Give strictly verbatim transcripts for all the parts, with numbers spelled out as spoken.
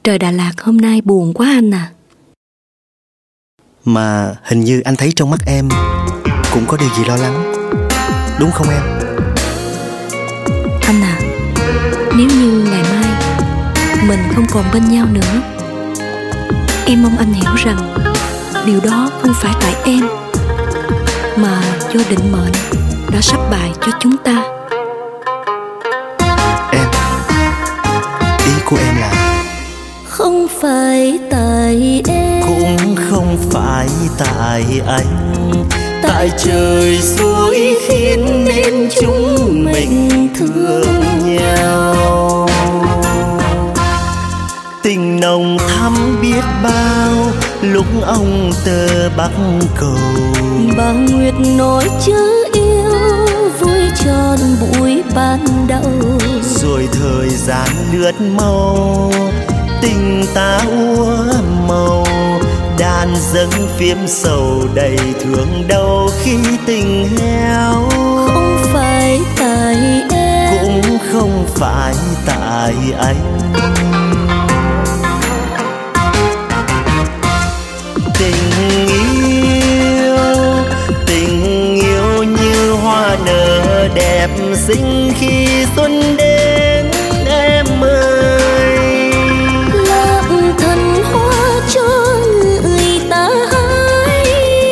Trời Đà Lạt hôm nay buồn quá anh à. Mà hình như anh thấy trong mắt em cũng có điều gì lo lắng, đúng không em? Anh à, nếu như ngày mai mình không còn bên nhau nữa, em mong anh hiểu rằng điều đó không phải tại em, mà do định mệnh đã sắp bài cho chúng ta. Em, ý của em là không phải tại em, cũng không phải tại anh, tại trời xui khiến nên chúng mình thương nhau. Tình nồng thắm biết bao lúc ông tơ bắc cầu, bà nguyệt nói chữ yêu vui tròn buổi ban đầu. Rồi thời gian lướt mau, tình ta úa màu, đàn dâng phiếm sầu đầy thương đau khi tình héo. Không phải tại em, cũng không phải tại anh. Tình yêu, tình yêu như hoa nở đẹp xinh khi xuân đến em ơi. làm thần hoa cho người ta hái,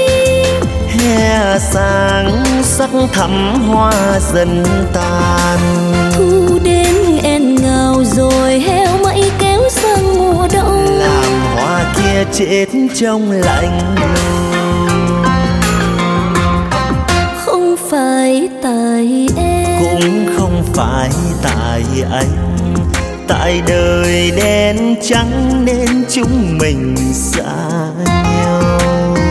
Hè sáng sắc thắm hoa dần tàn. thu đến en ngào rồi heo mây kéo sang mùa đông. Làm hoa kia chết trong lạnh lùng. Không phải tại em, cũng không phải tại anh, tại đời đen trắng nên chúng mình xa nhau.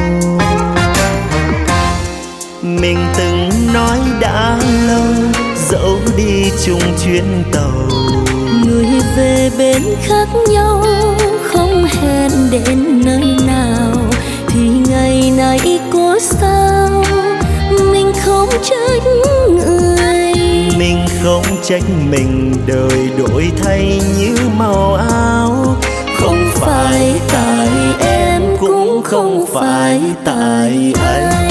Mình từng nói đã lâu dẫu đi chung chuyến tàu, người về bên khác nhau không hẹn đến nơi nào. Thì ngày nay có sao mình không trách người, mình không trách mình đời đổi thay như màu áo. không phải tại em cũng không phải tại anh.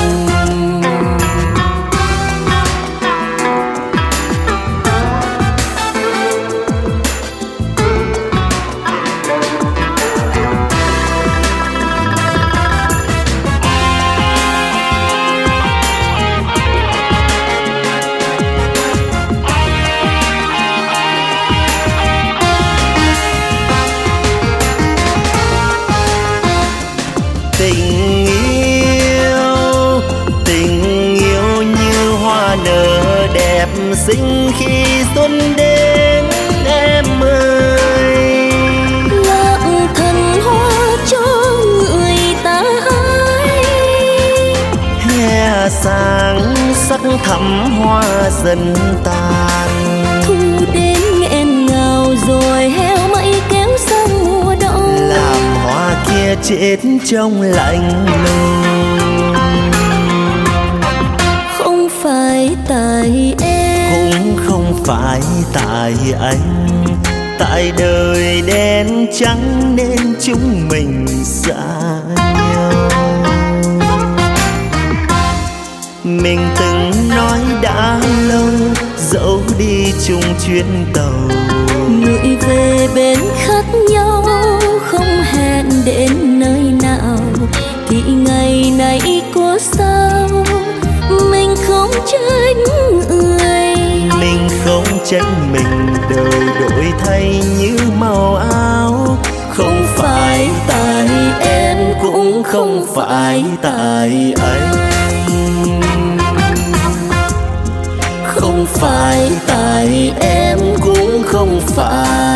Tình yêu, tình yêu như hoa nở đẹp xinh khi xuân đến em ơi. Lặng thần hoa cho người ta hái, Hè sáng sắc thắm hoa dần tàn. thu đến nghẹn ngào rồi heo mây kéo sang mùa đông. Làm hoa kia chết trong lạnh lùng. Không phải tại em, cũng không phải tại anh, tại đời đen trắng nên chúng mình xa nhau. Mình từng nói đã lâu dẫu đi chung chuyến tàu, người về bên khác nhau không hẹn đến nơi nào. Thì ngày nay có sao mình không trách người, mình không trách mình đời đổi thay như màu áo. không phải tại em cũng không phải tại anh. Không phải tại em cũng không phải